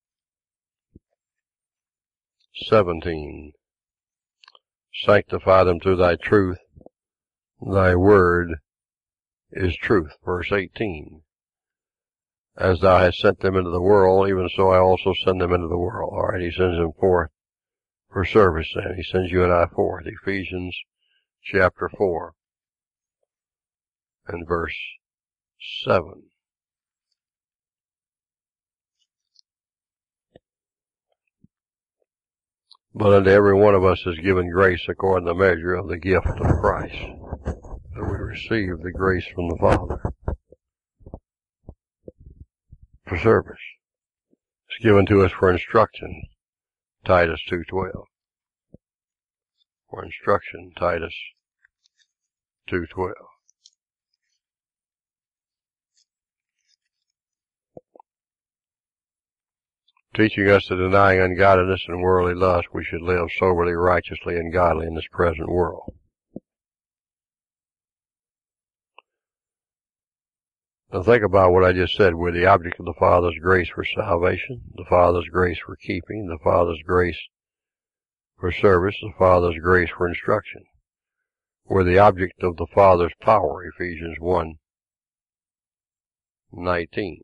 seventeen. Sanctify them through thy truth. Thy word is truth. Verse eighteen. As thou hast sent them into the world, even so I also send them into the world. All right, he sends them forth for service, and he sends you and I forth. Ephesians chapter four and verse seven. But unto every one of us is given grace according to the measure of the gift of Christ. That we receive the grace from the Father for service. It's given to us for instruction, Titus two twelve. For instruction, Titus two twelve. Teaching us that denying ungodliness and worldly lust, we should live soberly, righteously, and godly in this present world. Now think about what I just said. We're the object of the Father's grace for salvation, the Father's grace for keeping, the Father's grace for service, the Father's grace for instruction. We're the object of the Father's power, Ephesians one nineteen.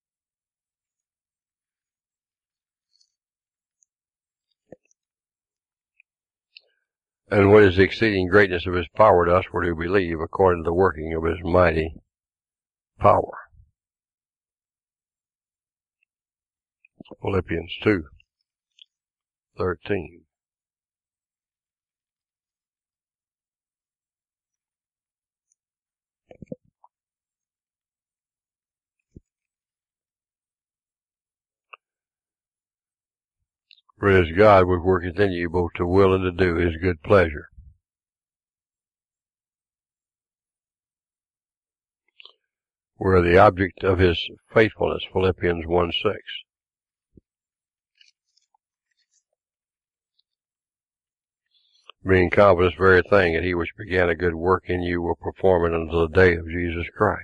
And what is the exceeding greatness of his power to us, were to believe, according to the working of his mighty power. Philippians two thirteen. For it is God which worketh in you both to will and to do his good pleasure. We're the object of his faithfulness, Philippians one six. Being confident this very thing, that he which began a good work in you will perform it until the day of Jesus Christ.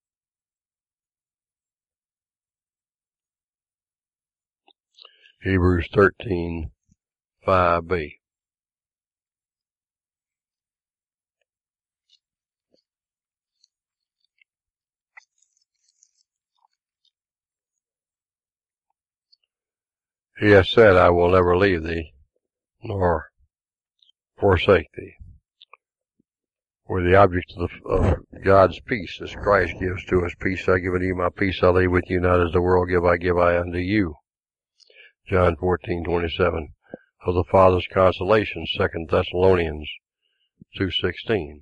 Hebrews thirteen five b. He has said, I will never leave thee, nor forsake thee. We're the object of, the, of God's peace, as Christ gives to us. Peace I give unto you, my peace I leave with you, not as the world give I give I unto you. John fourteen twenty-seven. Of the Father's consolation, Second Thessalonians two sixteen.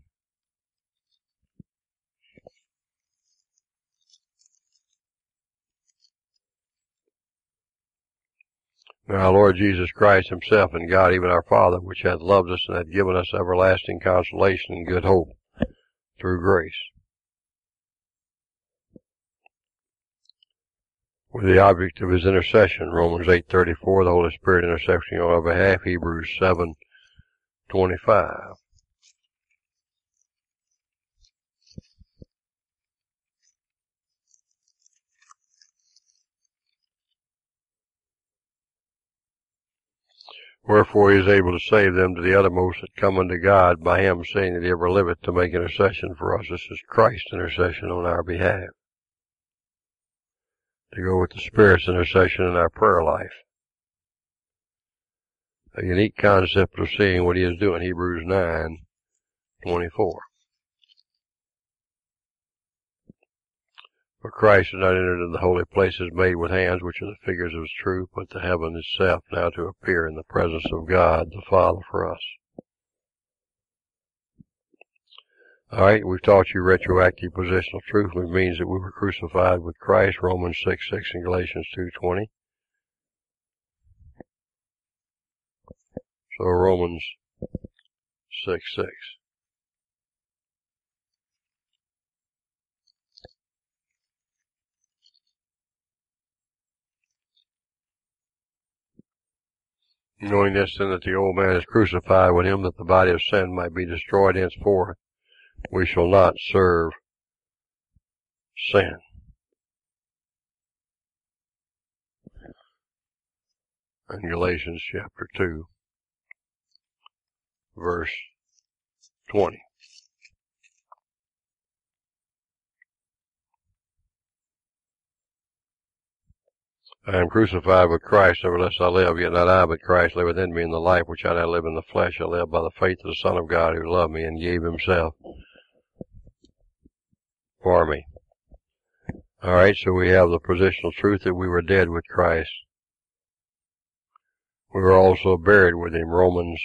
Now our Lord Jesus Christ himself and God, even our Father, which hath loved us and hath given us everlasting consolation and good hope through grace. With the object of his intercession, Romans eight thirty-four, the Holy Spirit intercession on our behalf, Hebrews seven twenty-five. Wherefore he is able to save them to the uttermost that come unto God by him, saying that he ever liveth to make intercession for us. This is Christ's intercession on our behalf. To go with the Spirit's intercession in our prayer life. A unique concept of seeing what he is doing, Hebrews nine twenty-four. For Christ has not entered into the holy places made with hands, which are the figures of his truth, but the heaven itself, now to appear in the presence of God the Father for us. Alright, we've taught you retroactive positional truth, which means that we were crucified with Christ, Romans six six and Galatians two twenty. So Romans six six. Knowing this then, that the old man is crucified with him, that the body of sin might be destroyed henceforth, we shall not serve sin. In Galatians chapter two, verse twenty. I am crucified with Christ, nevertheless I live, yet not I, but Christ liveth in me, and the life which I now live in the flesh I live by the faith of the Son of God, who loved me and gave himself for me. Alright, so we have the positional truth that we were dead with Christ. We were also buried with him, Romans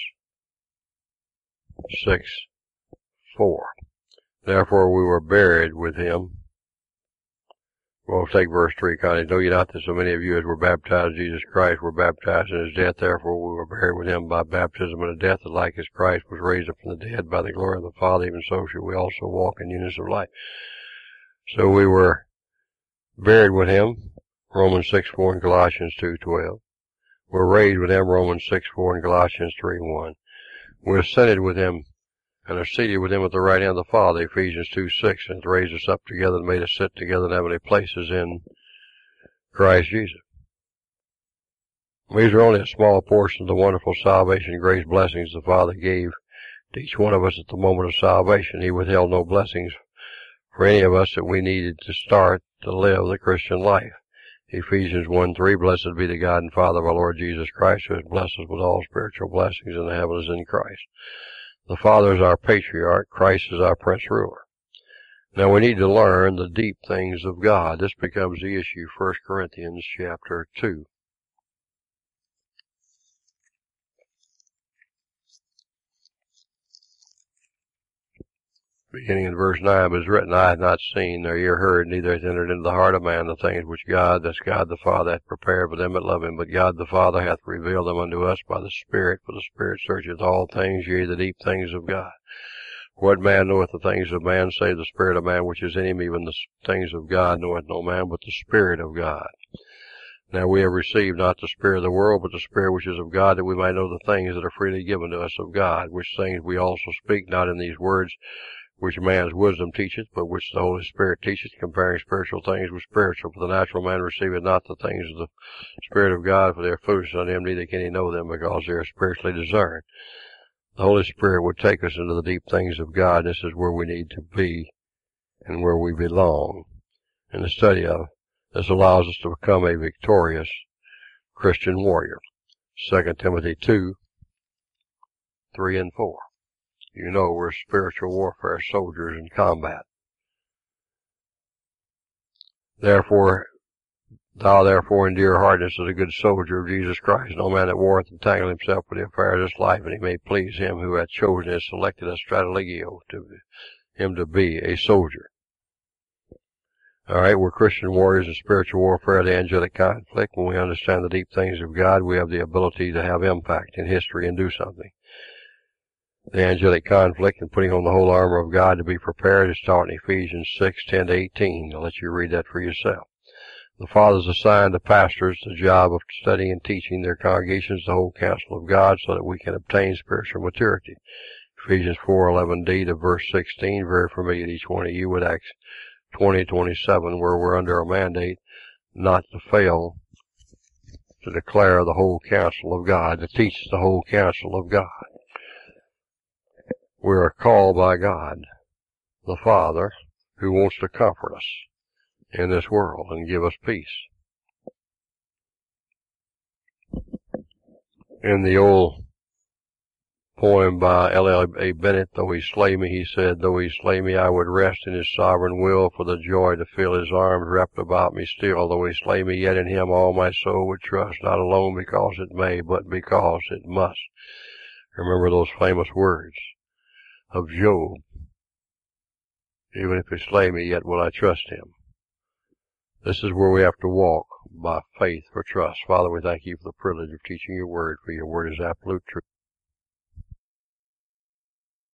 six four. Therefore we were buried with him. Well, take verse three, Connie. Know ye not that so many of you as were baptized in Jesus Christ were baptized in his death? Therefore we were buried with him by baptism in death, that like as Christ was raised up from the dead by the glory of the Father, even so shall we also walk in newness of life. So we were buried with him, Romans six four and Colossians two twelve. We're raised with him, Romans six four and Colossians three one. We're ascended with him and are seated with him at the right hand of the Father, Ephesians two six, and hath raised us up together and made us sit together in heavenly places in Christ Jesus. These are only a small portion of the wonderful salvation, grace, blessings the Father gave to each one of us at the moment of salvation. He withheld no blessings for any of us that we needed to start to live the Christian life. Ephesians one three, blessed be the God and Father of our Lord Jesus Christ, who has blessed us with all spiritual blessings in the heavens in Christ. The Father is our patriarch, Christ is our prince ruler. Now we need to learn the deep things of God. This becomes the issue, First Corinthians chapter two. beginning in verse nine, but it's written, eye hath not seen, nor ear heard, neither hath entered into the heart of man the things which God, that's God the Father, hath prepared for them that love him. But God the Father hath revealed them unto us by the Spirit, for the Spirit searcheth all things, yea, the deep things of God. What man knoweth the things of man, save the spirit of man which is in him? Even the things of God knoweth no man, but the Spirit of God. Now we have received not the spirit of the world, but the Spirit which is of God, that we might know the things that are freely given to us of God, which things we also speak, not in these words which man's wisdom teacheth, but which the Holy Spirit teacheth, comparing spiritual things with spiritual. For the natural man receiveth not the things of the Spirit of God, for they are foolishness unto him, neither can he know them, because they are spiritually discerned. The Holy Spirit would take us into the deep things of God. This is where we need to be and where we belong in the study of. This allows us to become a victorious Christian warrior. Second Timothy two, three and four. You know we're spiritual warfare soldiers in combat. Therefore, thou therefore endure hardness as a good soldier of Jesus Christ. No man that warreth entangle himself with the affairs of this life, and he may please him who hath chosen and selected us stratalegio, to him to be a soldier. All right, we're Christian warriors in spiritual warfare, the angelic conflict. When we understand the deep things of God, we have the ability to have impact in history and do something. The angelic conflict and putting on the whole armor of God to be prepared is taught in Ephesians six, ten to eighteen. I'll let you read that for yourself. The fathers assigned to pastors the job of studying and teaching their congregations the whole counsel of God so that we can obtain spiritual maturity. Ephesians four, eleven d to verse sixteen, very familiar to each one of you with Acts twenty, twenty-seven, where we're under a mandate not to fail to declare the whole counsel of God, to teach the whole counsel of God. We are called by God, the Father, who wants to comfort us in this world and give us peace. In the old poem by L L A Bennett, though he slay me, he said, though he slay me, I would rest in his sovereign will, for the joy to feel his arms wrapped about me still. Though he slay me, yet in him all my soul would trust, not alone because it may, but because it must. Remember those famous words of Job. Even if he slay me, yet will I trust him. This is where we have to walk by faith for trust. Father, we thank you for the privilege of teaching your word, for your word is absolute truth.